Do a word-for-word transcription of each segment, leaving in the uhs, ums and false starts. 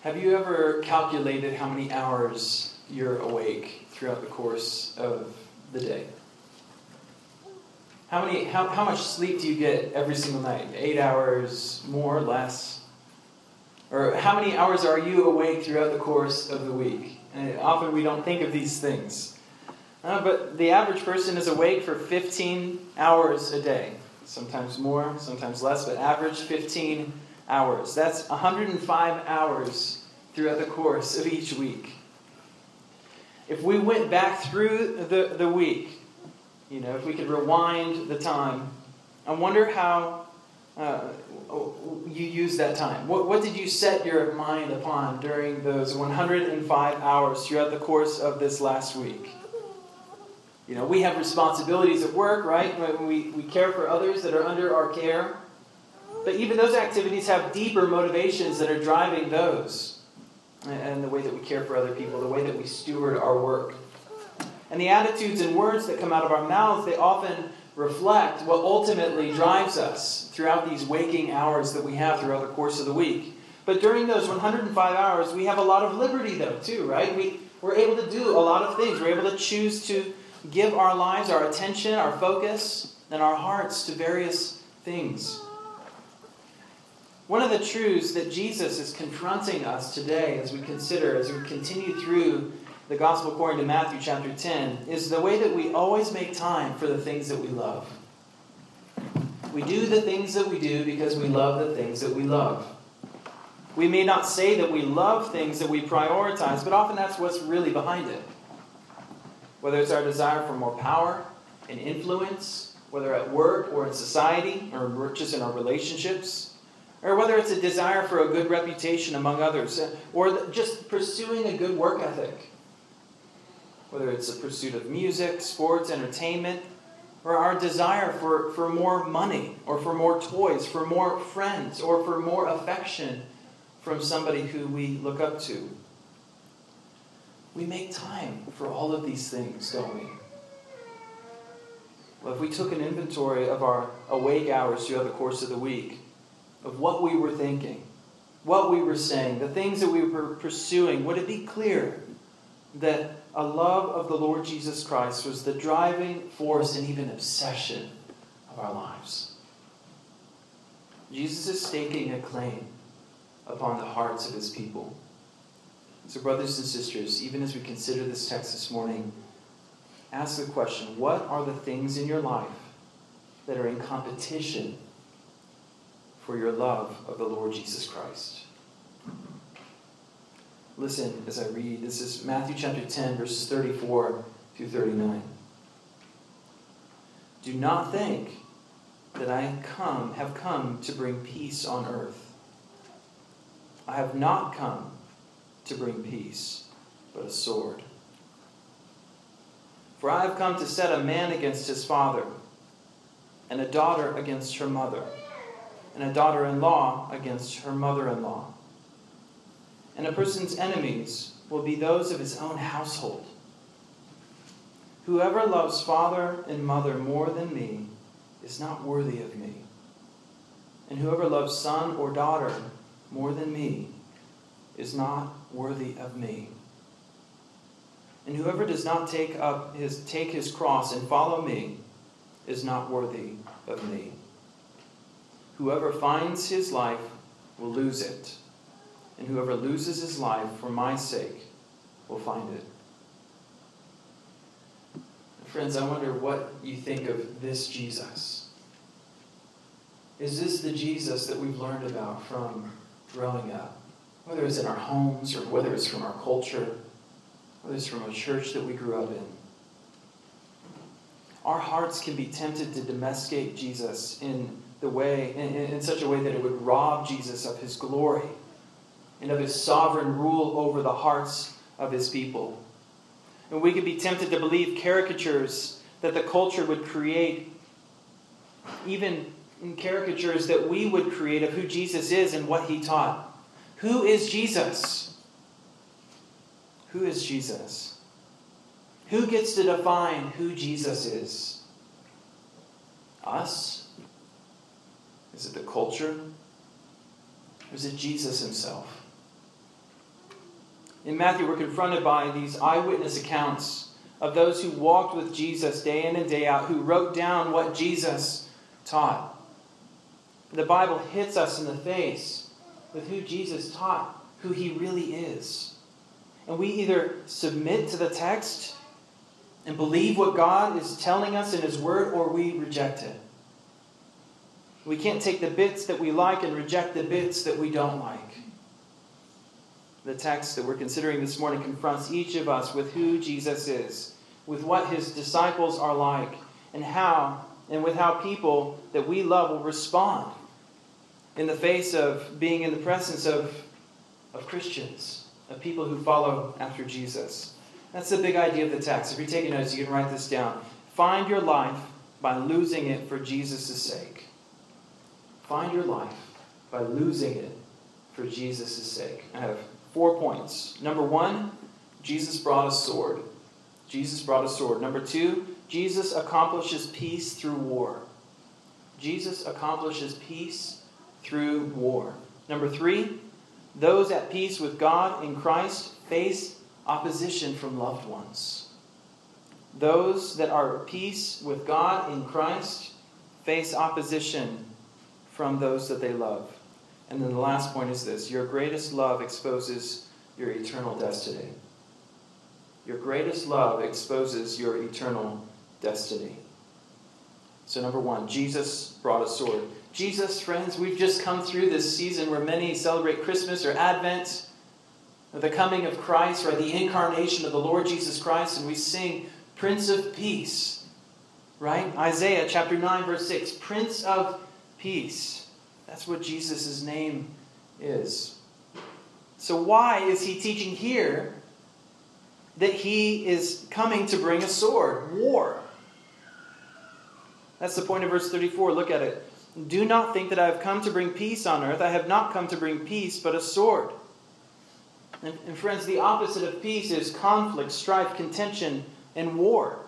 Have you ever calculated how many hours you're awake throughout the course of the day? How many? How, how much sleep do you get every single night? Eight hours, more, less? Or how many hours are you awake throughout the course of the week? And often we don't think of these things. Uh, but the average person is awake for fifteen hours a day. Sometimes more, sometimes less, but average fifteen hours. That's one hundred five hours throughout the course of each week. If we went back through the, the week, you know, if we could rewind the time, I wonder how uh, you used that time. What, what did you set your mind upon during those one hundred five hours throughout the course of this last week? You know, we have responsibilities at work, right? We, we care for others that are under our care. But even those activities have deeper motivations that are driving those. And the way that we care for other people, the way that we steward our work. And the attitudes and words that come out of our mouths, they often reflect what ultimately drives us throughout these waking hours that we have throughout the course of the week. But during those one hundred five hours, we have a lot of liberty though, too, right? We, we're able to do a lot of things. We're able to choose to give our lives, our attention, our focus, and our hearts to various things. One of the truths that Jesus is confronting us today as we consider, as we continue through the Gospel according to Matthew chapter ten, is the way that we always make time for the things that we love. We do the things that we do because we love the things that we love. We may not say that we love things that we prioritize, but often that's what's really behind it. Whether it's our desire for more power and influence, whether at work or in society, or just in our relationships, or whether it's a desire for a good reputation among others, or just pursuing a good work ethic. Whether it's a pursuit of music, sports, entertainment, or our desire for, for more money, or for more toys, for more friends, or for more affection from somebody who we look up to. We make time for all of these things, don't we? Well, if we took an inventory of our awake hours throughout the course of the week, of what we were thinking, what we were saying, the things that we were pursuing, would it be clear that a love of the Lord Jesus Christ was the driving force and even obsession of our lives? Jesus is staking a claim upon the hearts of his people. So brothers and sisters, even as we consider this text this morning, ask the question, what are the things in your life that are in competition for your love of the Lord Jesus Christ? Listen as I read. This is Matthew chapter ten, verses thirty-four through thirty-nine. Do not think that I come, have come to bring peace on earth. I have not come to bring peace, but a sword. For I have come to set a man against his father, and a daughter against her mother, and a daughter-in-law against her mother-in-law. And a person's enemies will be those of his own household. Whoever loves father and mother more than me is not worthy of me. And whoever loves son or daughter more than me is not worthy of me. And whoever does not take up his take his cross and follow me is not worthy of me. Whoever finds his life will lose it, and whoever loses his life for my sake will find it. Friends, I wonder what you think of this Jesus. Is this the Jesus that we've learned about from growing up? Whether it's in our homes or whether it's from our culture, whether it's from a church that we grew up in. Our hearts can be tempted to domesticate Jesus in the way, in, in such a way that it would rob Jesus of his glory and of his sovereign rule over the hearts of his people. And we could be tempted to believe caricatures that the culture would create, even in caricatures that we would create of who Jesus is and what he taught. Who is Jesus? Who is Jesus? Who gets to define who Jesus is? Us? Is it the culture? Or is it Jesus himself? In Matthew, we're confronted by these eyewitness accounts of those who walked with Jesus day in and day out, who wrote down what Jesus taught. The Bible hits us in the face with who Jesus taught, who he really is. And we either submit to the text and believe what God is telling us in his word, or we reject it. We can't take the bits that we like and reject the bits that we don't like. The text that we're considering this morning confronts each of us with who Jesus is, with what his disciples are like, and how, and with how people that we love will respond in the face of being in the presence of, of Christians, of people who follow after Jesus. That's the big idea of the text. If you're taking notes, you can write this down. Find your life by losing it for Jesus' sake. Find your life by losing it for Jesus' sake. I have four points. Number one, Jesus brought a sword. Jesus brought a sword. Number two, Jesus accomplishes peace through war. Jesus accomplishes peace through war. Number three, those at peace with God in Christ face opposition from loved ones. Those that are at peace with God in Christ face opposition from those that they love. And then the last point is this: your greatest love exposes your eternal destiny. Your greatest love exposes your eternal destiny. So number one, Jesus brought a sword. Jesus, friends, we've just come through this season where many celebrate Christmas or Advent, or the coming of Christ, or the incarnation of the Lord Jesus Christ, and we sing Prince of Peace, right? Isaiah chapter nine, verse six, Prince of Peace. That's what Jesus' name is. So why is he teaching here that he is coming to bring a sword, war? That's the point of verse thirty-four. Look at it. Do not think that I have come to bring peace on earth. I have not come to bring peace, but a sword. And, and friends, the opposite of peace is conflict, strife, contention, and war.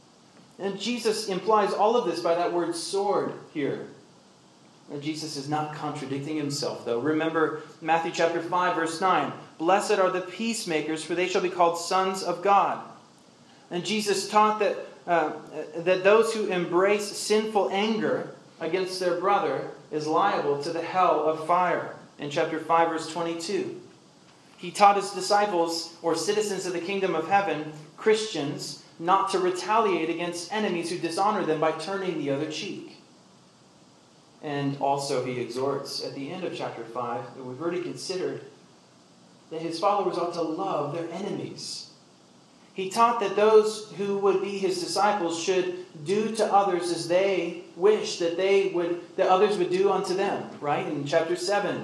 And Jesus implies all of this by that word sword here. And Jesus is not contradicting himself, though. Remember Matthew chapter five, verse nine. Blessed are the peacemakers, for they shall be called sons of God. And Jesus taught that, uh, that those who embrace sinful anger against their brother is liable to the hell of fire. In chapter five, verse twenty-two. He taught his disciples, or citizens of the kingdom of heaven, Christians, not to retaliate against enemies who dishonor them by turning the other cheek. And also he exhorts at the end of chapter five, that we've already considered, that his followers ought to love their enemies. He taught that those who would be his disciples should do to others as they wish that they would, that others would do unto them, right? In chapter seven.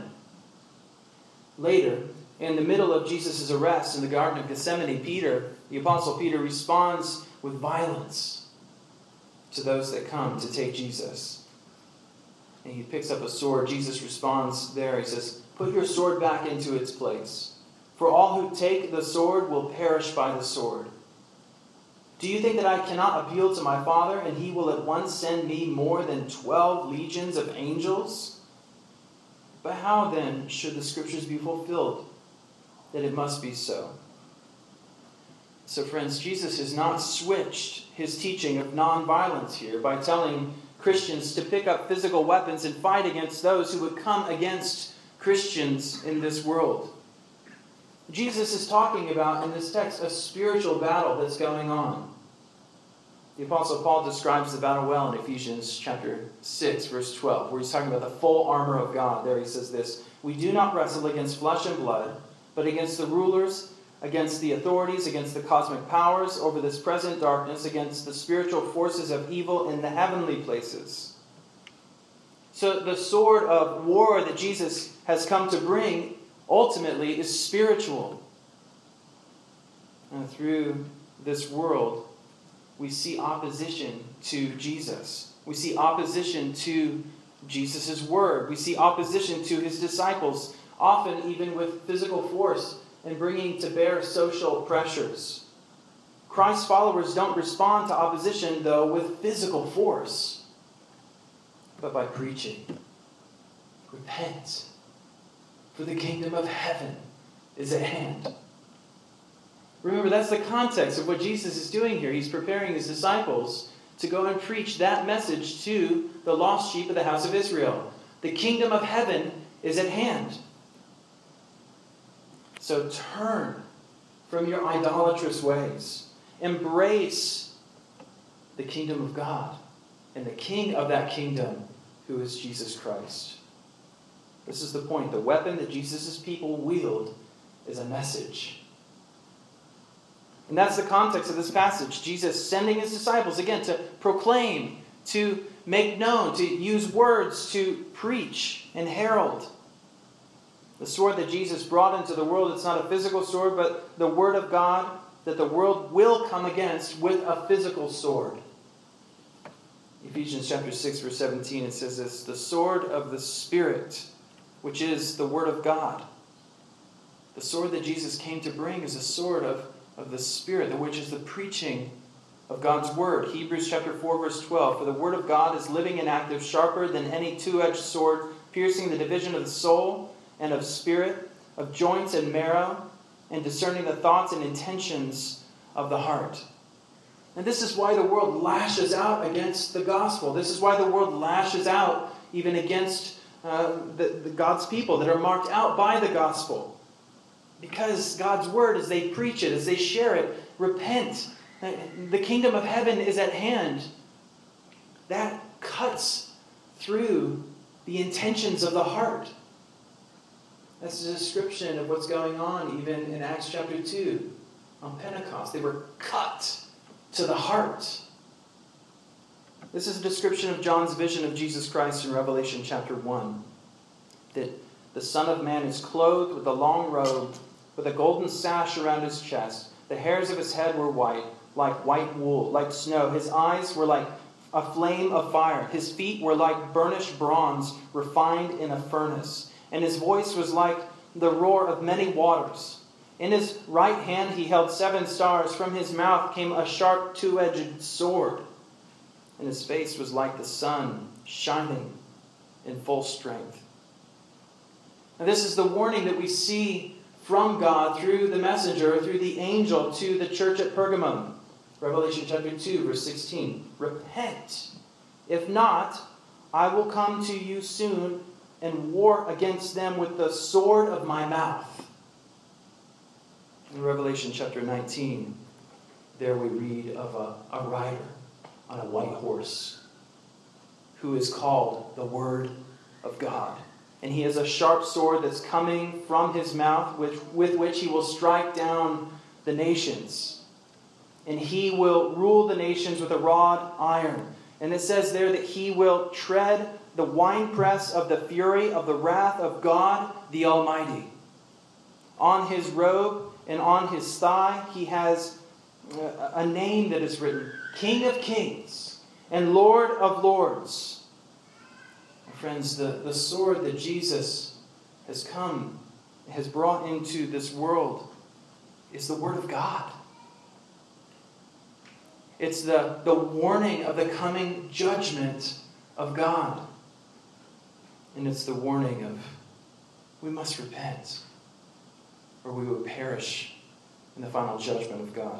Later, in the middle of Jesus' arrest in the Garden of Gethsemane, Peter, the Apostle Peter, responds with violence to those that come to take Jesus. And he picks up a sword. Jesus responds there. He says, put your sword back into its place. For all who take the sword will perish by the sword. Do you think that I cannot appeal to my Father, and he will at once send me more than twelve legions of angels? But how then should the scriptures be fulfilled, that it must be so? So friends, Jesus has not switched his teaching of nonviolence here by telling Christians to pick up physical weapons and fight against those who would come against Christians in this world. Jesus is talking about, in this text, a spiritual battle that's going on. The Apostle Paul describes the battle well in Ephesians chapter six, verse twelve, where he's talking about the full armor of God. There he says this: we do not wrestle against flesh and blood, but against the rulers, against the authorities, against the cosmic powers over this present darkness, against the spiritual forces of evil in the heavenly places. So the sword of war that Jesus has come to bring ultimately is spiritual. And through this world, we see opposition to Jesus. We see opposition to Jesus' word. We see opposition to his disciples, often even with physical force and bringing to bear social pressures. Christ's followers don't respond to opposition, though, with physical force, but by preaching. Repent, for the kingdom of heaven is at hand. Remember, that's the context of what Jesus is doing here. He's preparing his disciples to go and preach that message to the lost sheep of the house of Israel. The kingdom of heaven is at hand. So turn from your idolatrous ways. Embrace the kingdom of God and the king of that kingdom, who is Jesus Christ. This is the point. The weapon that Jesus' people wield is a message. And that's the context of this passage. Jesus sending his disciples, again, to proclaim, to make known, to use words, to preach and herald. The sword that Jesus brought into the world, it's not a physical sword, but the word of God that the world will come against with a physical sword. Ephesians chapter six, verse seventeen, it says this, the sword of the Spirit, which is the word of God. The sword that Jesus came to bring is a sword of, of the Spirit, which is the preaching of God's word. Hebrews chapter four, verse twelve, for the word of God is living and active, sharper than any two-edged sword, piercing the division of the soul and of spirit, of joints and marrow, and discerning the thoughts and intentions of the heart. And this is why the world lashes out against the gospel. This is why the world lashes out even against uh, the, the God's people that are marked out by the gospel. Because God's word, as they preach it, as they share it, repent. The kingdom of heaven is at hand. That cuts through the intentions of the heart. That's a description of what's going on even in Acts chapter two on Pentecost. They were cut to the heart. This is a description of John's vision of Jesus Christ in Revelation chapter one. That the Son of Man is clothed with a long robe, with a golden sash around his chest. The hairs of his head were white, like white wool, like snow. His eyes were like a flame of fire. His feet were like burnished bronze refined in a furnace. And his voice was like the roar of many waters. In his right hand he held seven stars. From his mouth came a sharp two-edged sword. And his face was like the sun, shining in full strength. Now this is the warning that we see from God through the messenger, through the angel to the church at Pergamum. Revelation chapter two, verse sixteen. Repent. If not, I will come to you soon and war against them with the sword of my mouth. In Revelation chapter nineteen, there we read of a, a rider on a white horse who is called the Word of God. And he has a sharp sword that's coming from his mouth, which, with which he will strike down the nations. And he will rule the nations with a rod iron. And it says there that he will tread the winepress of the fury of the wrath of God the Almighty. On his robe and on his thigh he has a name that is written, King of Kings and Lord of Lords. Friends, the, the sword that Jesus has come, has brought into this world is the Word of God. It's the, the warning of the coming judgment of God. And it's the warning of we must repent or we will perish in the final judgment of God.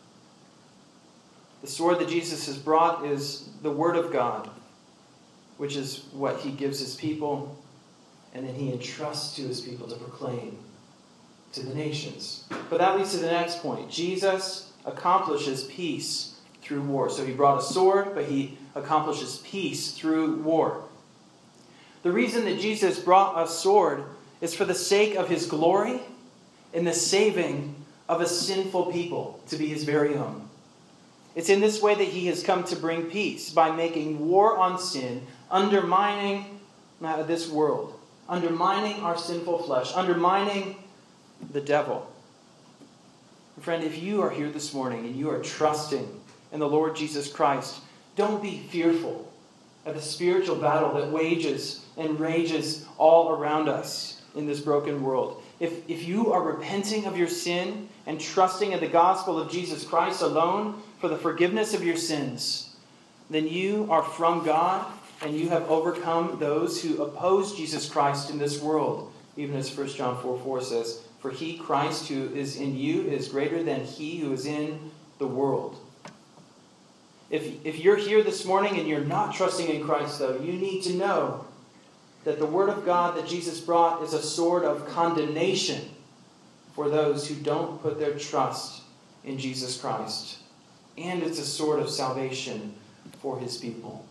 The sword that Jesus has brought is the Word of God, which is what he gives his people, and then he entrusts to his people to proclaim to the nations. But that leads to the next point. Jesus accomplishes peace through war. So he brought a sword, but he accomplishes peace through war. The reason that Jesus brought a sword is for the sake of his glory and the saving of a sinful people to be his very own. It's in this way that he has come to bring peace, by making war on sin, undermining uh, this world, undermining our sinful flesh, undermining the devil. Friend, if you are here this morning and you are trusting in the Lord Jesus Christ, don't be fearful of the spiritual battle that wages and rages all around us in this broken world. If, if you are repenting of your sin and trusting in the gospel of Jesus Christ alone for the forgiveness of your sins, then you are from God and you have overcome those who oppose Jesus Christ in this world. Even as First John four four says, For he, Christ, who is in you is greater than he who is in the world. If, if you're here this morning and you're not trusting in Christ, though, you need to know that the word of God that Jesus brought is a sword of condemnation for those who don't put their trust in Jesus Christ. And it's a sword of salvation for his people.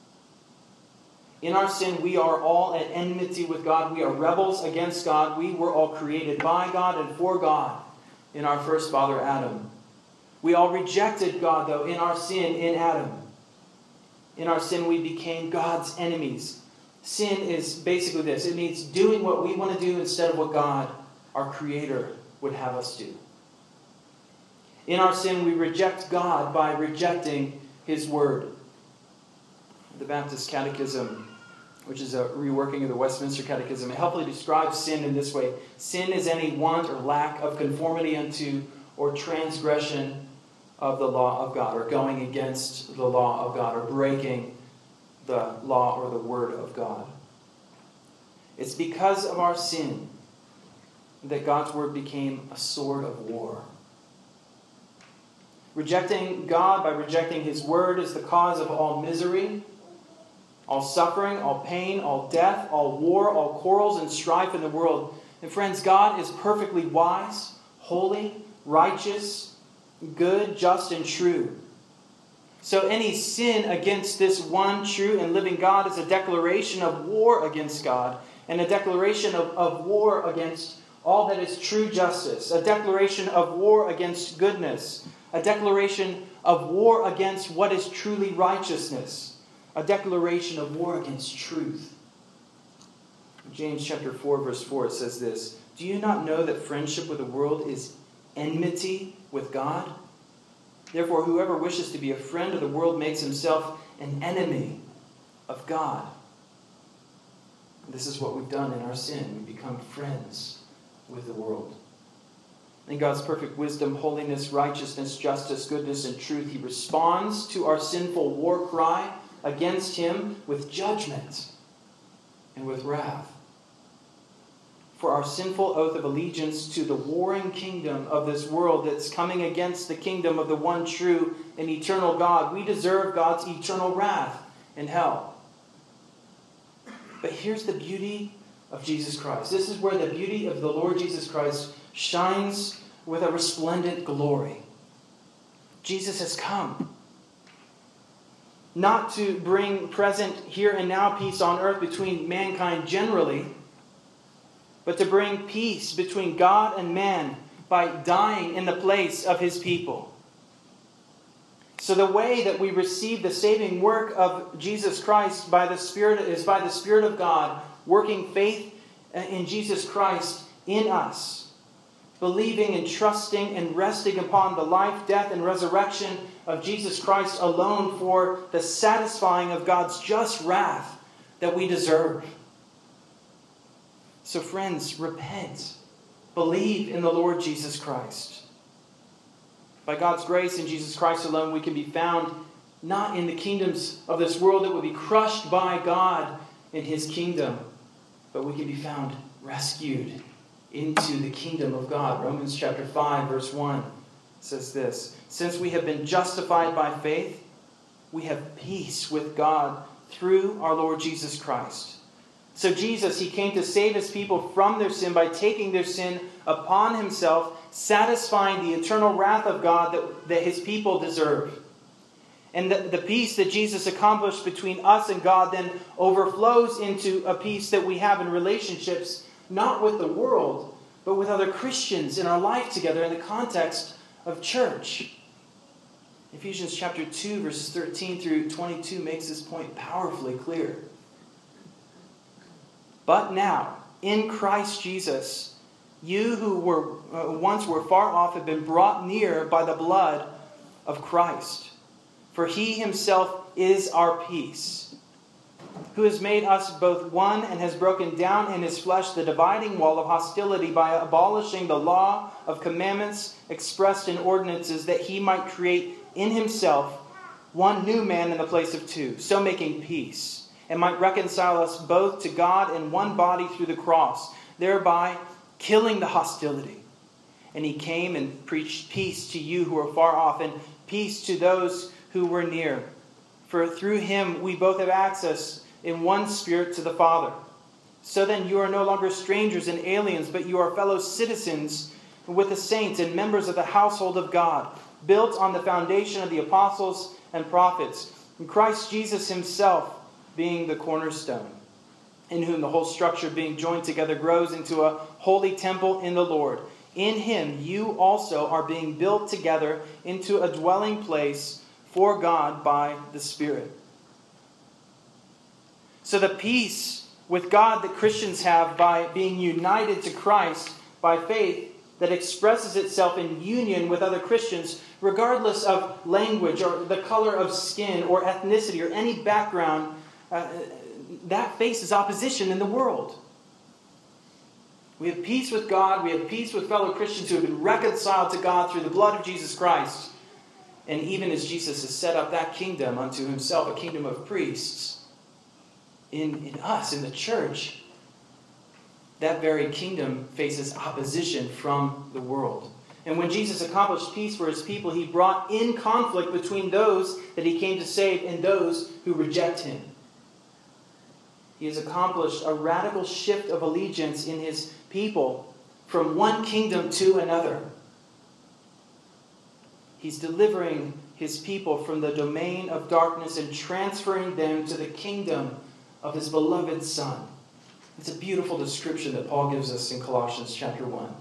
In our sin, we are all at enmity with God. We are rebels against God. We were all created by God and for God in our first father, Adam. We all rejected God, though, in our sin in Adam. In our sin, we became God's enemies. Sin is basically this. It means doing what we want to do instead of what God, our Creator, would have us do. In our sin, we reject God by rejecting his word. The Baptist Catechism, which is a reworking of the Westminster Catechism, it helpfully describes sin in this way. Sin is any want or lack of conformity unto or transgression of the law of God, or going against the law of God, or breaking the law or the word of God. It's because of our sin that God's word became a sword of war. Rejecting God by rejecting his word is the cause of all misery, all suffering, all pain, all death, all war, all quarrels and strife in the world. And friends, God is perfectly wise, holy, righteous, good, just, and true. So any sin against this one true and living God is a declaration of war against God, and a declaration of, of war against all that is true justice, a declaration of war against goodness, a declaration of war against what is truly righteousness, a declaration of war against truth. James chapter four, verse four, it says this, "Do you not know that friendship with the world is enmity with God? Therefore, whoever wishes to be a friend of the world makes himself an enemy of God." This is what we've done in our sin. We become friends with the world. In God's perfect wisdom, holiness, righteousness, justice, goodness, and truth, he responds to our sinful war cry against him with judgment and with wrath. For our sinful oath of allegiance to the warring kingdom of this world that's coming against the kingdom of the one true and eternal God, we deserve God's eternal wrath in hell. But here's the beauty of Jesus Christ. This is where the beauty of the Lord Jesus Christ shines with a resplendent glory. Jesus has come not to bring present here and now peace on earth between mankind generally, but to bring peace between God and man by dying in the place of his people. So the way that we receive the saving work of Jesus Christ by the Spirit is by the Spirit of God working faith in Jesus Christ in us, believing and trusting and resting upon the life, death, and resurrection of Jesus Christ alone for the satisfying of God's just wrath that we deserve. So friends, repent. Believe in the Lord Jesus Christ. By God's grace in Jesus Christ alone, we can be found not in the kingdoms of this world that will be crushed by God in his kingdom, but we can be found rescued into the kingdom of God. Romans chapter five, verse one says this, "Since we have been justified by faith, we have peace with God through our Lord Jesus Christ." So Jesus, he came to save his people from their sin by taking their sin upon himself, satisfying the eternal wrath of God that, that his people deserve. And the, the peace that Jesus accomplished between us and God then overflows into a peace that we have in relationships, not with the world, but with other Christians in our life together in the context of church. Ephesians chapter two, verses thirteen through twenty-two makes this point powerfully clear. "But now, in Christ Jesus, you who were uh, once were far off have been brought near by the blood of Christ. For he himself is our peace, who has made us both one and has broken down in his flesh the dividing wall of hostility by abolishing the law of commandments expressed in ordinances, that he might create in himself one new man in the place of two, so making peace, and might reconcile us both to God in one body through the cross, thereby killing the hostility. And he came and preached peace to you who are far off, and peace to those who were near. For through him we both have access in one Spirit to the Father. So then you are no longer strangers and aliens, but you are fellow citizens with the saints and members of the household of God, built on the foundation of the apostles and prophets, and Christ Jesus himself being the cornerstone, in whom the whole structure being joined together grows into a holy temple in the Lord. In him you also are being built together into a dwelling place for God by the Spirit. So the peace with God that Christians have by being united to Christ by faith that expresses itself in union with other Christians, regardless of language or the color of skin or ethnicity or any background, uh, that faces opposition in the world. We have peace with God. We have peace with fellow Christians who have been reconciled to God through the blood of Jesus Christ. And even as Jesus has set up that kingdom unto himself, a kingdom of priests, in, in us, in the church, that very kingdom faces opposition from the world. And when Jesus accomplished peace for his people, he brought in conflict between those that he came to save and those who reject him. He has accomplished a radical shift of allegiance in his people from one kingdom to another. He's delivering his people from the domain of darkness and transferring them to the kingdom of his beloved Son. It's a beautiful description that Paul gives us in Colossians chapter one.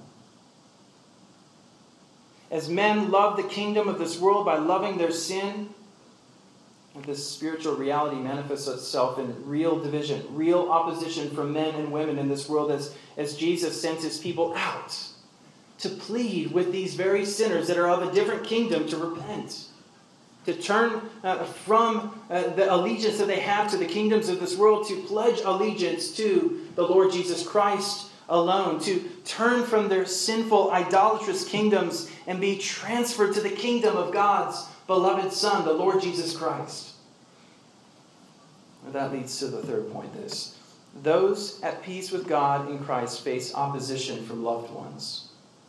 As men love the kingdom of this world by loving their sin, and this spiritual reality manifests itself in real division, real opposition from men and women in this world as, as Jesus sends his people out to plead with these very sinners that are of a different kingdom to repent, to turn uh, from uh, the allegiance that they have to the kingdoms of this world, to pledge allegiance to the Lord Jesus Christ alone, to turn from their sinful, idolatrous kingdoms and be transferred to the kingdom of God's beloved Son, the Lord Jesus Christ. And that leads to the third point, this. Those at peace with God in Christ face opposition from loved ones.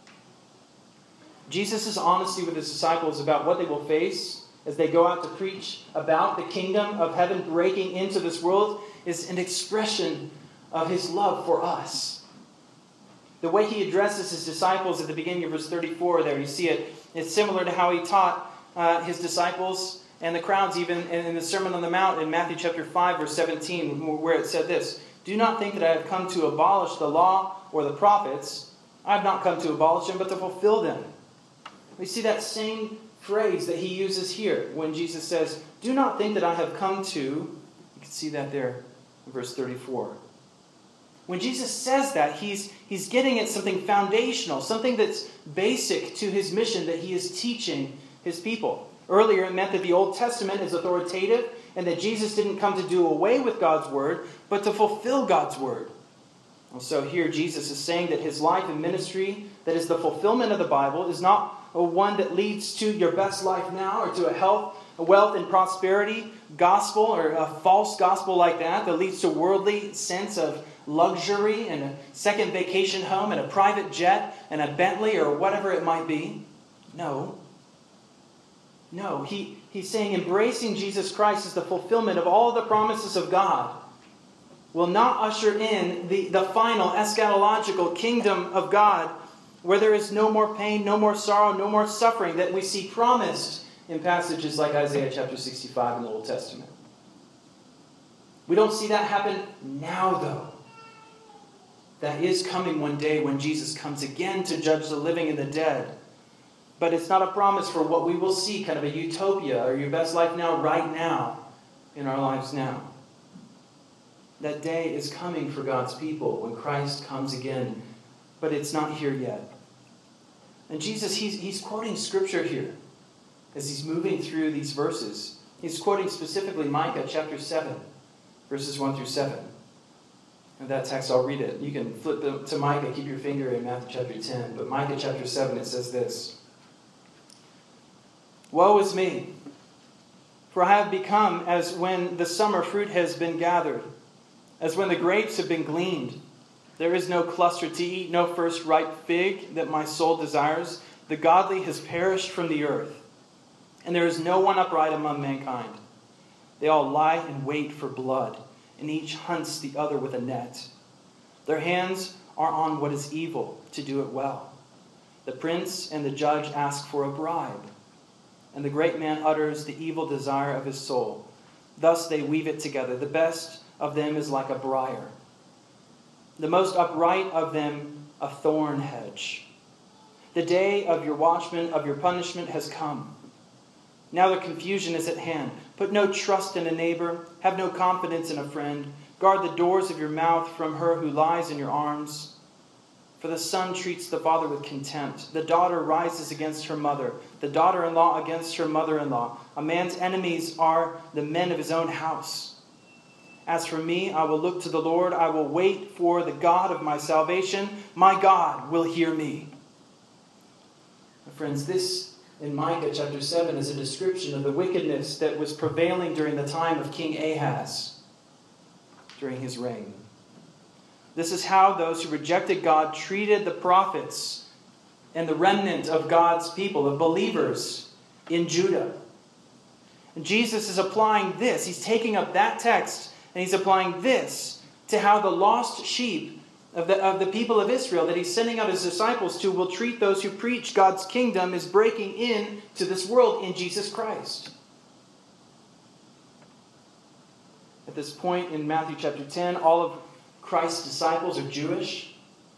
Jesus' honesty with his disciples about what they will face as they go out to preach about the kingdom of heaven breaking into this world is an expression of his love for us. The way he addresses his disciples at the beginning of verse thirty-four there, you see it. It's similar to how he taught uh, his disciples and the crowds even in the Sermon on the Mount in Matthew chapter five, verse seventeen, where it said this: "Do not think that I have come to abolish the law or the prophets. I have not come to abolish them, but to fulfill them." We see that same phrase that he uses here when Jesus says, "Do not think that I have come to," you can see that there in verse thirty-four. When Jesus says that, he's, he's getting at something foundational, something that's basic to his mission that he is teaching his people. Earlier, it meant that the Old Testament is authoritative and that Jesus didn't come to do away with God's word, but to fulfill God's word. And so here Jesus is saying that his life and ministry, that is the fulfillment of the Bible, is not a one that leads to your best life now or to a health, a wealth and prosperity gospel or a false gospel like that that leads to worldly sense of luxury and a second vacation home and a private jet and a Bentley or whatever it might be. No. No, he, he's saying embracing Jesus Christ as the fulfillment of all the promises of God will not usher in the, the final eschatological kingdom of God where there is no more pain, no more sorrow, no more suffering that we see promised in passages like Isaiah chapter sixty-five in the Old Testament. We don't see that happen now, though. That is coming one day when Jesus comes again to judge the living and the dead. But it's not a promise for what we will see, kind of a utopia or your best life now, right now, in our lives now. That day is coming for God's people when Christ comes again. But it's not here yet. And Jesus, he's, he's quoting Scripture here as he's moving through these verses. He's quoting specifically Micah chapter seven, verses one through seven. And that text, I'll read it. You can flip to Micah, keep your finger in Matthew chapter ten. But Micah chapter seven, it says this: "Woe is me, for I have become as when the summer fruit has been gathered, as when the grapes have been gleaned. There is no cluster to eat, no first ripe fig that my soul desires. The godly has perished from the earth, and there is no one upright among mankind. They all lie in wait for blood, and each hunts the other with a net. Their hands are on what is evil, to do it well. The prince and the judge ask for a bribe, and the great man utters the evil desire of his soul. Thus they weave it together. The best of them is like a briar, the most upright of them a thorn hedge. The day of your watchman, of your punishment, has come. Now the confusion is at hand. Put no trust in a neighbor. Have no confidence in a friend. Guard the doors of your mouth from her who lies in your arms. For the son treats the father with contempt. The daughter rises against her mother. The daughter-in-law against her mother-in-law. A man's enemies are the men of his own house. As for me, I will look to the Lord. I will wait for the God of my salvation. My God will hear me. Friends, this in Micah chapter seven is a description of the wickedness that was prevailing during the time of King Ahaz, during his reign. This is how those who rejected God treated the prophets and the remnant of God's people, of believers in Judah. And Jesus is applying this. He's taking up that text and he's applying this to how the lost sheep of the, of the people of Israel that he's sending out his disciples to will treat those who preach God's kingdom as breaking in to this world in Jesus Christ. At this point in Matthew chapter ten, all of Christ's disciples are Jewish.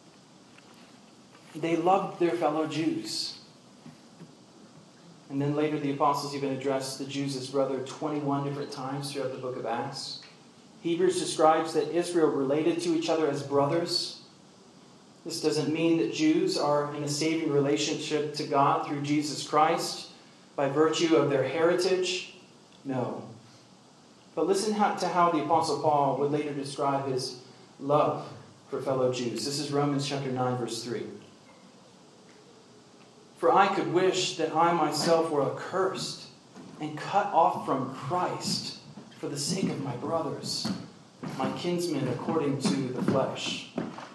They loved their fellow Jews. And then later the apostles even addressed the Jews as brother twenty-one different times throughout the book of Acts. Hebrews describes that Israel related to each other as brothers. This doesn't mean that Jews are in a saving relationship to God through Jesus Christ by virtue of their heritage. No. But listen to how the Apostle Paul would later describe his love for fellow Jews. This is Romans chapter nine, verse three. For I could wish that I myself were accursed and cut off from Christ for the sake of my brothers, my kinsmen according to the flesh.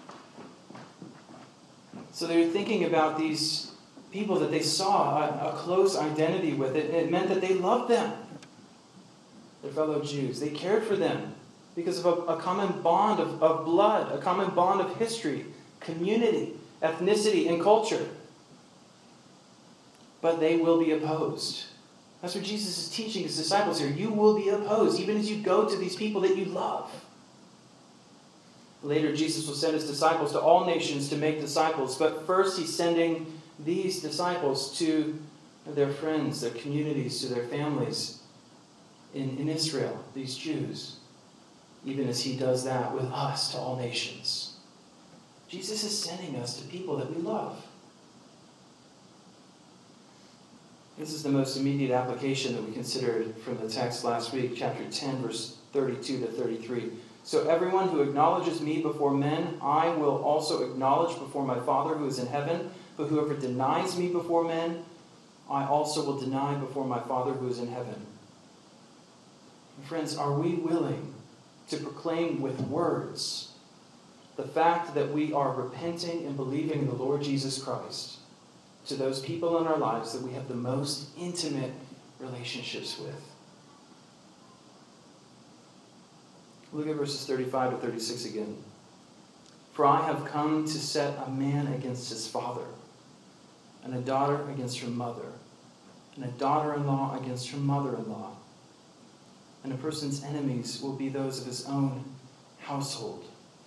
So they're thinking about these people that they saw a, a close identity with. It, it meant that they loved them, their fellow Jews. They cared for them because of a, a common bond of, of blood, a common bond of history, community, ethnicity, and culture. But they will be opposed. That's what Jesus is teaching his disciples here. You will be opposed, even as you go to these people that you love. Later, Jesus will send his disciples to all nations to make disciples. But first, he's sending these disciples to their friends, their communities, to their families in, in Israel, these Jews. Even as he does that with us to all nations. Jesus is sending us to people that we love. This is the most immediate application that we considered from the text last week, chapter ten, verse thirty-two to thirty-three. So everyone who acknowledges me before men, I will also acknowledge before my Father who is in heaven. But whoever denies me before men, I also will deny before my Father who is in heaven. And friends, are we willing to proclaim with words the fact that we are repenting and believing in the Lord Jesus Christ to those people in our lives that we have the most intimate relationships with? Look at verses thirty-five to thirty-six again. For I have come to set a man against his father, and a daughter against her mother, and a daughter-in-law against her mother-in-law. And a person's enemies will be those of his own household.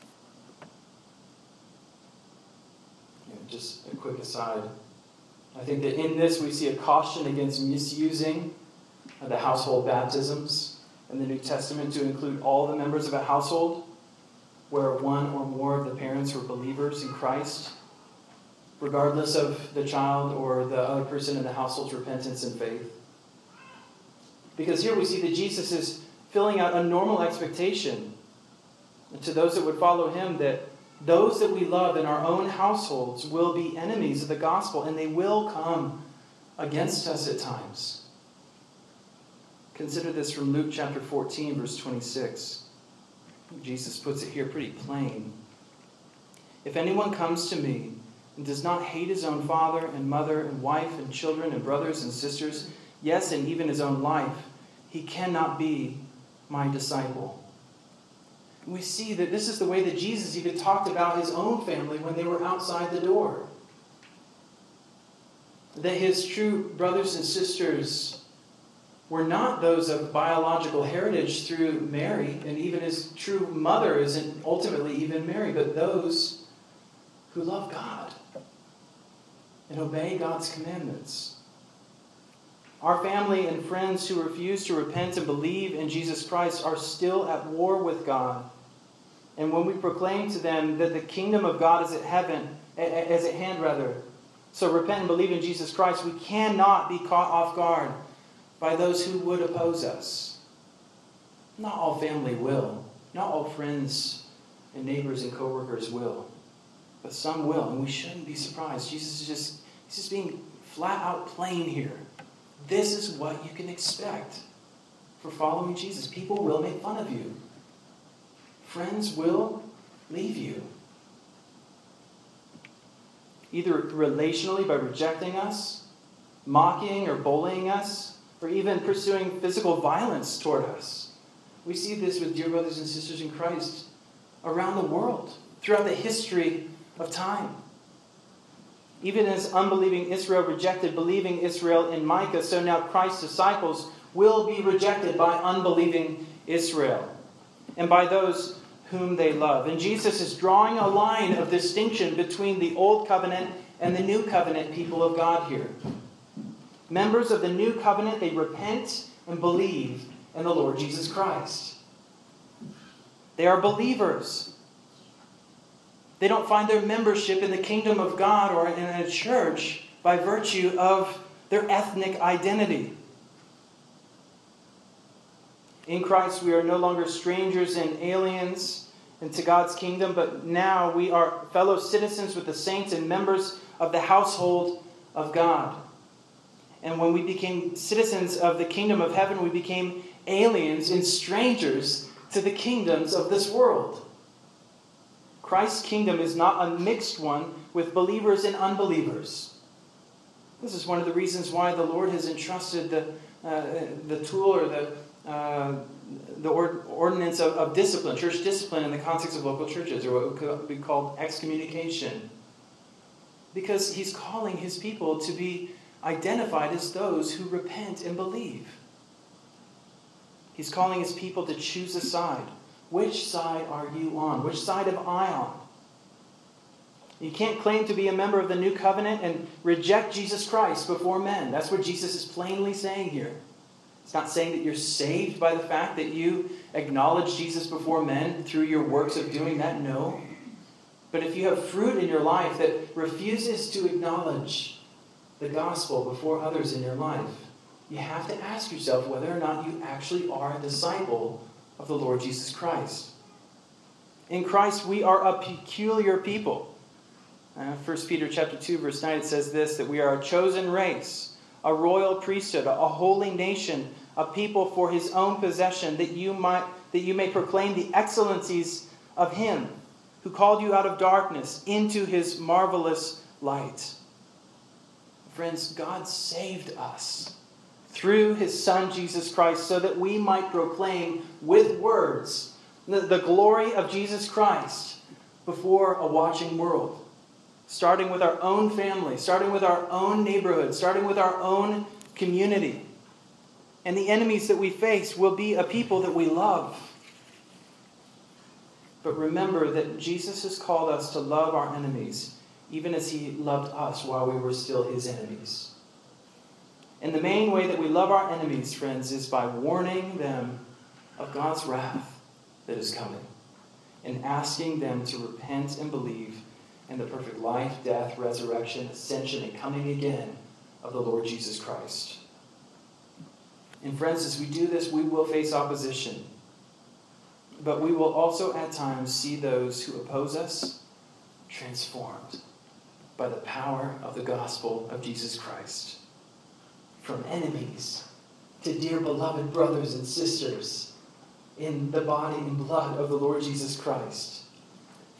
You know, just a quick aside. I think that in this we see a caution against misusing the household baptisms in the New Testament to include all the members of a household where one or more of the parents were believers in Christ, regardless of the child or the other person in the household's repentance and faith. Because here we see that Jesus is filling out a normal expectation to those that would follow him, that those that we love in our own households will be enemies of the gospel, and they will come against us at times. Consider this from Luke chapter fourteen, verse twenty-six. Jesus puts it here pretty plain. If anyone comes to me and does not hate his own father and mother and wife and children and brothers and sisters, yes, and even his own life, he cannot be my disciple. We see that this is the way that Jesus even talked about his own family when they were outside the door. That his true brothers and sisters were not those of biological heritage through Mary, and even his true mother isn't ultimately even Mary, but those who love God and obey God's commandments. Our family and friends who refuse to repent and believe in Jesus Christ are still at war with God. And when we proclaim to them that the kingdom of God is at heaven, is at hand rather, so repent and believe in Jesus Christ, we cannot be caught off guard by those who would oppose us. Not all family will. Not all friends and neighbors and co-workers will. But some will, and we shouldn't be surprised. Jesus is just, he's just being flat out plain here. This is what you can expect for following Jesus. People will make fun of you. Friends will leave you. Either relationally by rejecting us, mocking or bullying us, or even pursuing physical violence toward us. We see this with dear brothers and sisters in Christ around the world, throughout the history of time. Even as unbelieving Israel rejected believing Israel in Micah, so now Christ's disciples will be rejected by unbelieving Israel and by those whom they love. And Jesus is drawing a line of distinction between the Old Covenant and the New Covenant people of God here. Members of the New Covenant, they repent and believe in the Lord Jesus Christ. They are believers. They don't find their membership in the kingdom of God or in a church by virtue of their ethnic identity. In Christ, we are no longer strangers and aliens into God's kingdom, but now we are fellow citizens with the saints and members of the household of God. And when we became citizens of the kingdom of heaven, we became aliens and strangers to the kingdoms of this world. Christ's kingdom is not a mixed one with believers and unbelievers. This is one of the reasons why the Lord has entrusted the uh, the tool or the uh, the ord- ordinance of, of discipline, church discipline in the context of local churches, or what would be called excommunication. Because he's calling his people to be identified as those who repent and believe. He's calling his people to choose a side. Which side are you on? Which side am I on? You can't claim to be a member of the new covenant and reject Jesus Christ before men. That's what Jesus is plainly saying here. It's not saying that you're saved by the fact that you acknowledge Jesus before men through your works of doing that. No. But if you have fruit in your life that refuses to acknowledge the gospel before others in your life, you have to ask yourself whether or not you actually are a disciple of the Lord Jesus Christ. In Christ, we are a peculiar people. Uh, First Peter chapter two, verse nine, it says this, that we are a chosen race, a royal priesthood, a holy nation, a people for his own possession, that you might that you may proclaim the excellencies of him who called you out of darkness into his marvelous light. Friends, God saved us through his Son, Jesus Christ, so that we might proclaim with words the, the glory of Jesus Christ before a watching world. Starting with our own family, starting with our own neighborhood, starting with our own community. And the enemies that we face will be a people that we love. But remember that Jesus has called us to love our enemies, even as he loved us while we were still his enemies. And the main way that we love our enemies, friends, is by warning them of God's wrath that is coming and asking them to repent and believe in the perfect life, death, resurrection, ascension, and coming again of the Lord Jesus Christ. And friends, as we do this, we will face opposition. But we will also at times see those who oppose us transformed by the power of the gospel of Jesus Christ. From enemies to dear beloved brothers and sisters in the body and blood of the Lord Jesus Christ.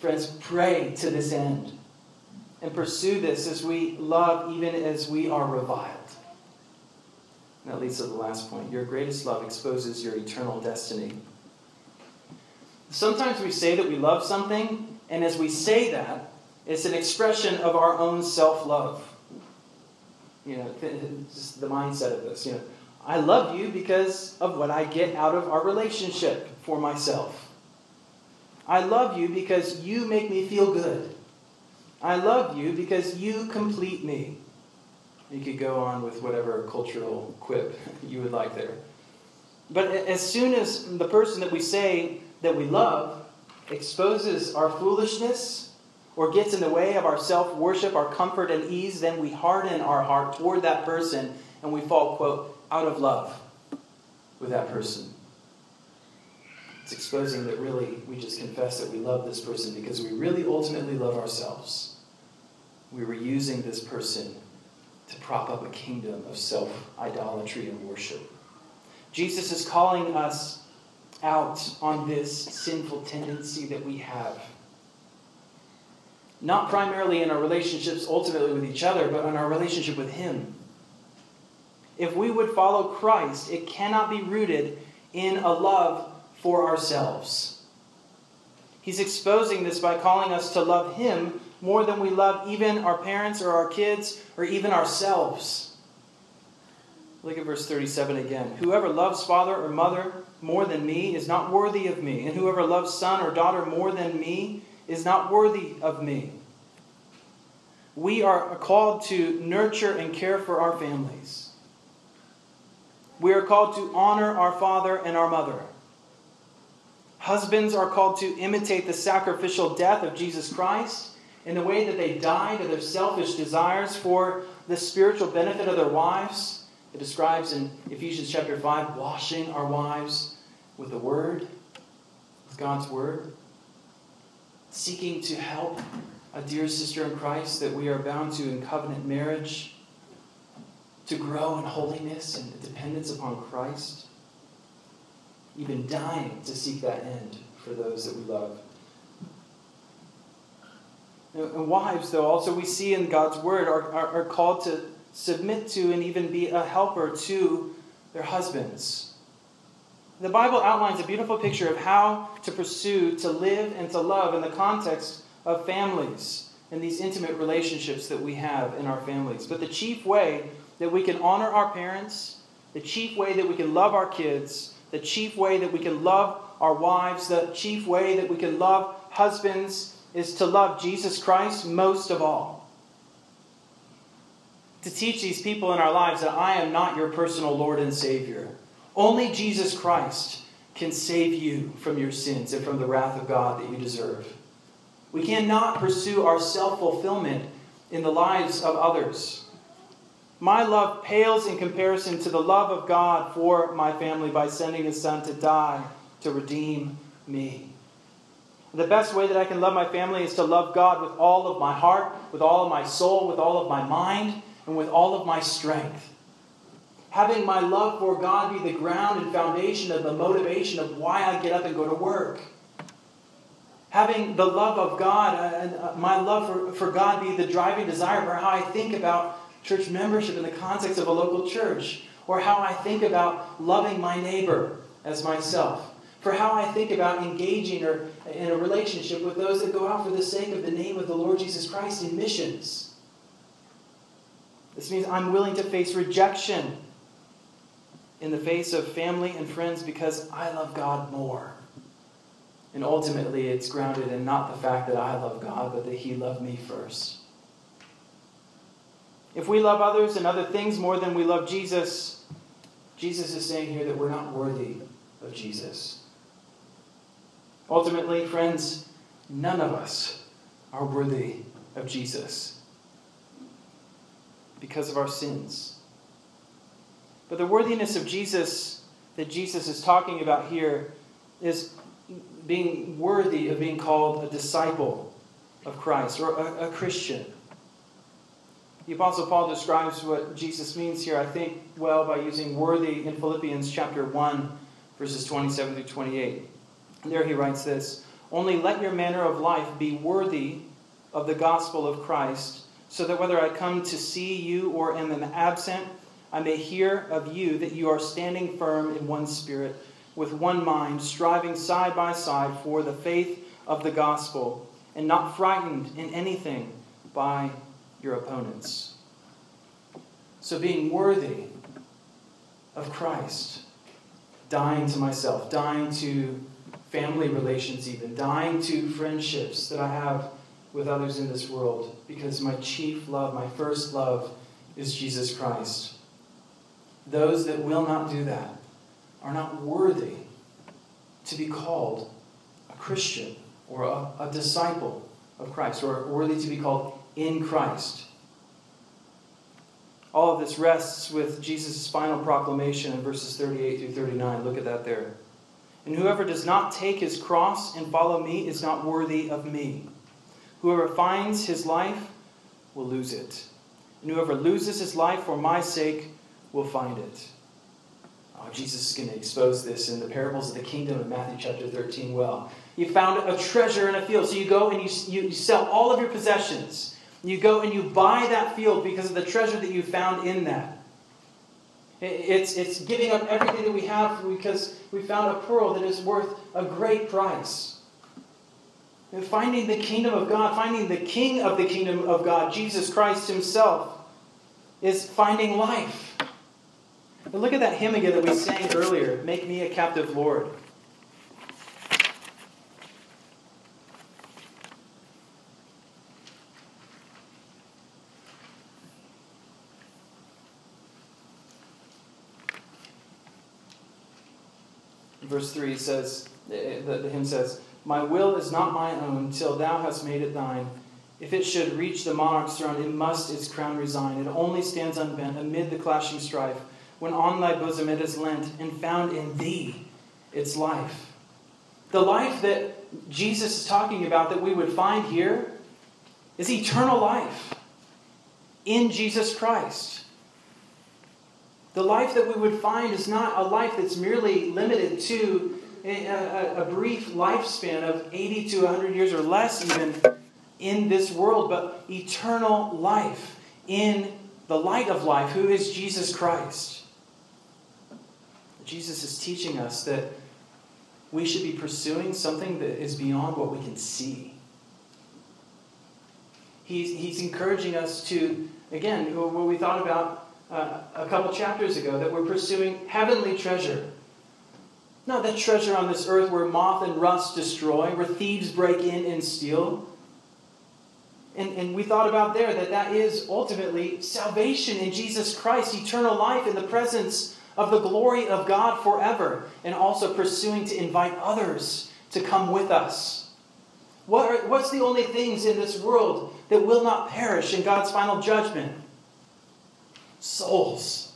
Friends, pray to this end and pursue this as we love even as we are reviled. And that leads to the last point. Your greatest love exposes your eternal destiny. Sometimes we say that we love something, and as we say that, it's an expression of our own self-love. You know, just the mindset of this. You know, I love you because of what I get out of our relationship for myself. I love you because you make me feel good. I love you because you complete me. You could go on with whatever cultural quip you would like there. But as soon as the person that we say that we love exposes our foolishness or gets in the way of our self-worship, our comfort and ease, then we harden our heart toward that person and we fall, quote, out of love with that person. It's exposing that really we just confess that we love this person because we really ultimately love ourselves. We were using this person to prop up a kingdom of self-idolatry and worship. Jesus is calling us out on this sinful tendency that we have. Not primarily in our relationships ultimately with each other, but in our relationship with Him. If we would follow Christ, it cannot be rooted in a love for ourselves. He's exposing this by calling us to love Him more than we love even our parents or our kids or even ourselves. Look at verse thirty-seven again. Whoever loves father or mother more than me is not worthy of me, and whoever loves son or daughter more than me is not worthy of me. We are called to nurture and care for our families. We are called to honor our father and our mother. Husbands are called to imitate the sacrificial death of Jesus Christ in the way that they die to their selfish desires for the spiritual benefit of their wives. It describes in Ephesians chapter five, washing our wives with the Word, with God's Word. Seeking to help a dear sister in Christ that we are bound to in covenant marriage, to grow in holiness and dependence upon Christ. Even dying to seek that end for those that we love. And wives, though, also we see in God's Word are, are, are called to submit to and even be a helper to their husbands. The Bible outlines a beautiful picture of how to pursue, to live, and to love in the context of families and these intimate relationships that we have in our families. But the chief way that we can honor our parents, the chief way that we can love our kids, the chief way that we can love our wives, the chief way that we can love husbands is to love Jesus Christ most of all. To teach these people in our lives that I am not your personal Lord and Savior. Only Jesus Christ can save you from your sins and from the wrath of God that you deserve. We cannot pursue our self-fulfillment in the lives of others. My love pales in comparison to the love of God for my family by sending His Son to die to redeem me. The best way that I can love my family is to love God with all of my heart, with all of my soul, with all of my mind, and with all of my strength. Having my love for God be the ground and foundation of the motivation of why I get up and go to work. Having the love of God, uh, my love for, for God be the driving desire for how I think about church membership in the context of a local church, or how I think about loving my neighbor as myself, for how I think about engaging or in a relationship with those that go out for the sake of the name of the Lord Jesus Christ in missions. This means I'm willing to face rejection in the face of family and friends because I love God more. And ultimately it's grounded in not the fact that I love God, but that He loved me first. If we love others and other things more than we love Jesus, Jesus is saying here that we're not worthy of Jesus. Ultimately, friends, none of us are worthy of Jesus because of our sins. But the worthiness of Jesus that Jesus is talking about here is being worthy of being called a disciple of Christ or a, a Christian. The Apostle Paul describes what Jesus means here, I think, well by using worthy in Philippians chapter one, verses twenty-seven through twenty-eight. And there he writes this, Only let your manner of life be worthy of the gospel of Christ, so that whether I come to see you or am absent, I may hear of you that you are standing firm in one spirit, with one mind, striving side by side for the faith of the gospel, and not frightened in anything by your opponents. So being worthy of Christ, dying to myself, dying to family relations even, dying to friendships that I have with others in this world, because my chief love, my first love, is Jesus Christ. Those that will not do that are not worthy to be called a Christian or a, a disciple of Christ, or worthy to be called in Christ. All of this rests with Jesus' final proclamation in verses thirty-eight through thirty-nine. Look at that there. And whoever does not take his cross and follow me is not worthy of me. Whoever finds his life will lose it. And whoever loses his life for my sake will find it. Oh, Jesus is going to expose this in the parables of the kingdom in Matthew chapter thirteen well. You found a treasure in a field. So you go and you, you, you sell all of your possessions. You go and you buy that field because of the treasure that you found in that. It's, it's giving up everything that we have because we found a pearl that is worth a great price. And finding the kingdom of God, finding the King of the kingdom of God, Jesus Christ himself, is finding life. And look at that hymn again that we sang earlier, Make Me a Captive Lord. Verse three says, the, the hymn says, My will is not my own, till thou hast made it thine. If it should reach the monarch's throne, it must its crown resign. It only stands unbent amid the clashing strife, when on thy bosom it is lent, and found in thee its life. The life that Jesus is talking about that we would find here is eternal life in Jesus Christ. The life that we would find is not a life that's merely limited to a, a, a brief lifespan of eighty to one hundred years or less even in this world, but eternal life in the light of life, who is Jesus Christ. Jesus is teaching us that we should be pursuing something that is beyond what we can see. He's, he's encouraging us to, again, what we thought about Uh, a couple chapters ago, that we're pursuing heavenly treasure. Not that treasure on this earth where moth and rust destroy, where thieves break in and steal. And, and we thought about there that that is ultimately salvation in Jesus Christ, eternal life in the presence of the glory of God forever, and also pursuing to invite others to come with us. What are, what's the only things in this world that will not perish in God's final judgment? Souls.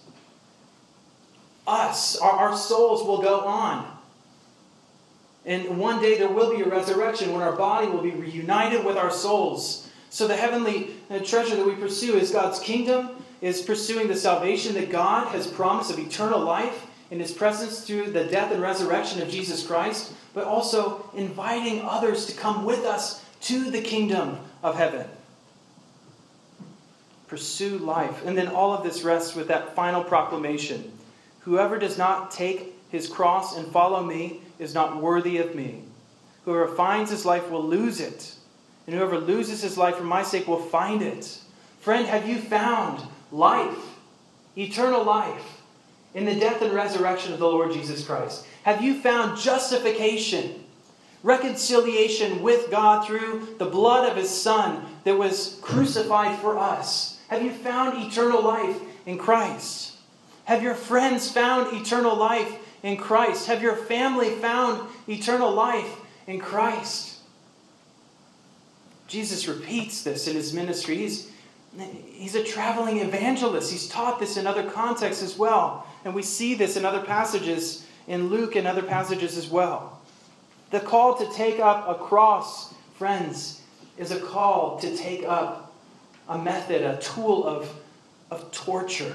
Us. Our, our souls will go on. And one day there will be a resurrection when our body will be reunited with our souls. So the heavenly treasure that we pursue is God's kingdom, is pursuing the salvation that God has promised of eternal life in His presence through the death and resurrection of Jesus Christ, but also inviting others to come with us to the kingdom of heaven. Pursue life. And then all of this rests with that final proclamation. Whoever does not take his cross and follow me is not worthy of me. Whoever finds his life will lose it. And whoever loses his life for my sake will find it. Friend, have you found life, eternal life, in the death and resurrection of the Lord Jesus Christ? Have you found justification, reconciliation with God through the blood of His Son that was crucified for us? Have you found eternal life in Christ? Have your friends found eternal life in Christ? Have your family found eternal life in Christ? Jesus repeats this in His ministry. He's, he's a traveling evangelist. He's taught this in other contexts as well. And we see this in other passages in Luke and other passages as well. The call to take up a cross, friends, is a call to take up a method, a tool of, of torture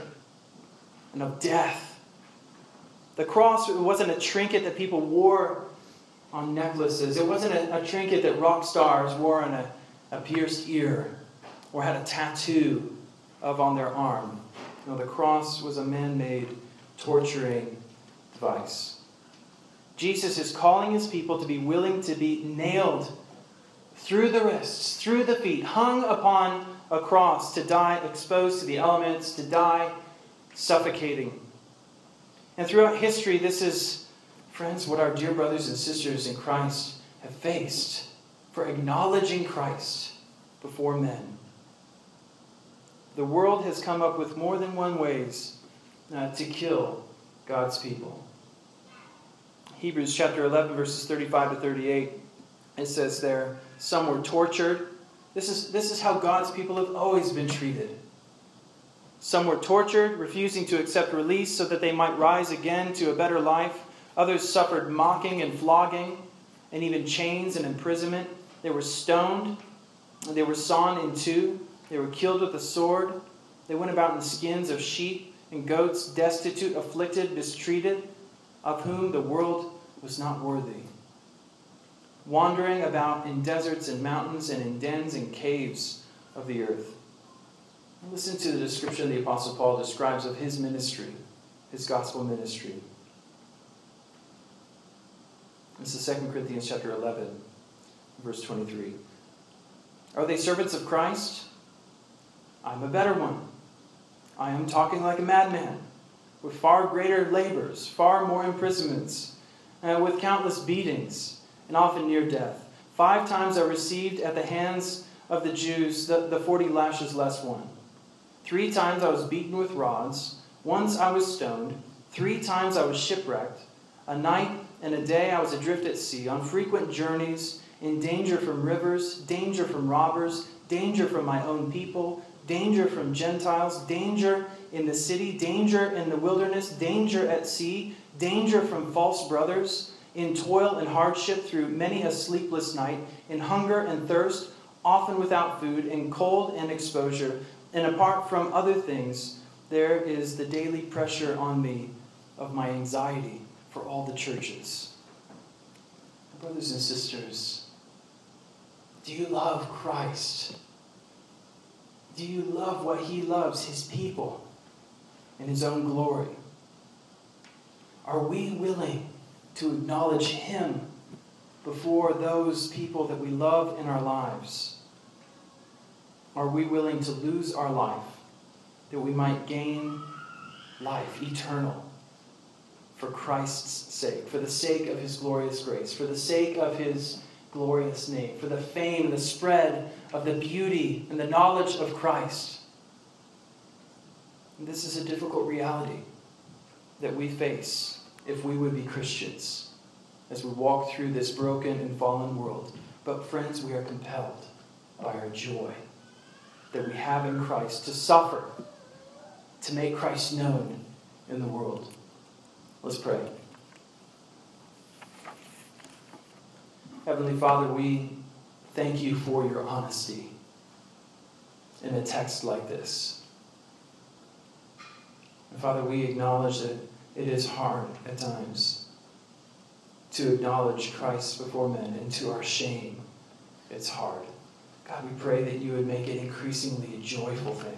and of death. The cross wasn't a trinket that people wore on necklaces. It wasn't a, a trinket that rock stars wore on a, a pierced ear or had a tattoo of on their arm. No, the cross was a man-made torturing device. Jesus is calling his people to be willing to be nailed through the wrists, through the feet, hung upon a cross, to die exposed to the elements, to die suffocating. And throughout history, this is, friends, what our dear brothers and sisters in Christ have faced for acknowledging Christ before men. The world has come up with more than one ways uh, to kill God's people. Hebrews chapter eleven, verses thirty-five to thirty-eight, it says there, some were tortured. This is, this is how God's people have always been treated. Some were tortured, refusing to accept release so that they might rise again to a better life. Others suffered mocking and flogging, and even chains and imprisonment. They were stoned. They were sawn in two. They were killed with a sword. They went about in the skins of sheep and goats, destitute, afflicted, mistreated, of whom the world was not worthy. Wandering about in deserts and mountains and in dens and caves of the earth. Listen to the description the Apostle Paul describes of his ministry, his gospel ministry. This is Second Corinthians chapter eleven, verse twenty-three. Are they servants of Christ? I'm a better one. I am talking like a madman, with far greater labors, far more imprisonments, and with countless beatings, and often near death. Five times I received at the hands of the Jews the, the forty lashes less one. Three times I was beaten with rods. Once I was stoned. Three times I was shipwrecked. A night and a day I was adrift at sea, on frequent journeys, in danger from rivers, danger from robbers, danger from my own people, danger from Gentiles, danger in the city, danger in the wilderness, danger at sea, danger from false brothers, in toil and hardship through many a sleepless night, in hunger and thirst, often without food, in cold and exposure. And apart from other things, there is the daily pressure on me of my anxiety for all the churches. Brothers and sisters, do you love Christ? Do you love what he loves, his people, in his own glory? Are we willing to acknowledge him before those people that we love in our lives? Are we willing to lose our life that we might gain life eternal for Christ's sake, for the sake of his glorious grace, for the sake of his glorious name, for the fame and the spread of the beauty and the knowledge of Christ? And this is a difficult reality that we face if we would be Christians as we walk through this broken and fallen world. But friends, we are compelled by our joy that we have in Christ to suffer, to make Christ known in the world. Let's pray. Heavenly Father, we thank you for your honesty in a text like this. And Father, we acknowledge that it is hard at times to acknowledge Christ before men, and to our shame, it's hard. God, we pray that you would make it increasingly a joyful thing.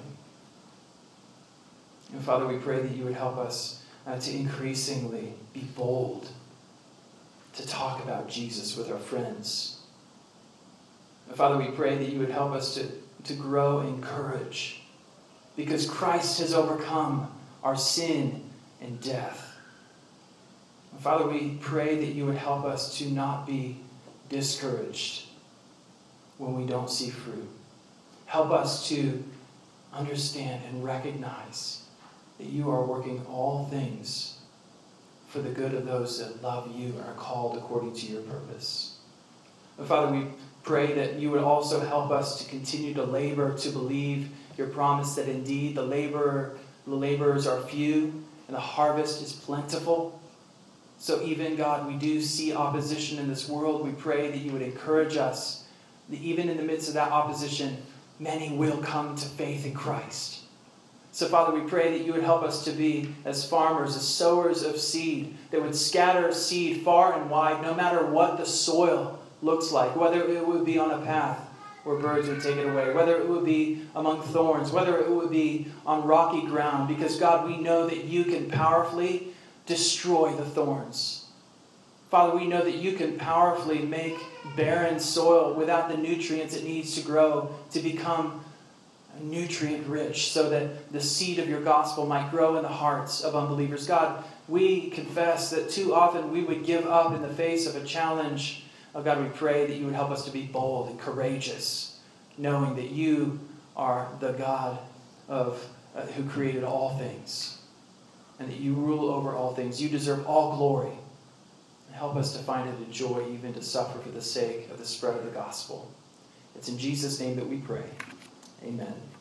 And Father, we pray that you would help us uh, to increasingly be bold to talk about Jesus with our friends. And Father, we pray that you would help us to, to grow in courage, because Christ has overcome our sin and death. And Father, we pray that you would help us to not be discouraged when we don't see fruit. Help us to understand and recognize that you are working all things for the good of those that love you and are called according to your purpose. And Father, we pray that you would also help us to continue to labor, to believe your promise that indeed the laborer, the laborers are few and the harvest is plentiful. So even, God, we do see opposition in this world. We pray that you would encourage us that even in the midst of that opposition, many will come to faith in Christ. So, Father, we pray that you would help us to be, as farmers, as sowers of seed, that would scatter seed far and wide, no matter what the soil looks like, whether it would be on a path where birds would take it away, whether it would be among thorns, whether it would be on rocky ground, because, God, we know that you can powerfully destroy the thorns. Father, we know that you can powerfully make barren soil without the nutrients it needs to grow to become nutrient rich, so that the seed of your gospel might grow in the hearts of unbelievers. God, we confess that too often we would give up in the face of a challenge. Oh God, we pray that you would help us to be bold and courageous, knowing that you are the God of uh, who created all things, and that you rule over all things. You deserve all glory. And help us to find it a joy even to suffer for the sake of the spread of the gospel. It's in Jesus' name that we pray. Amen.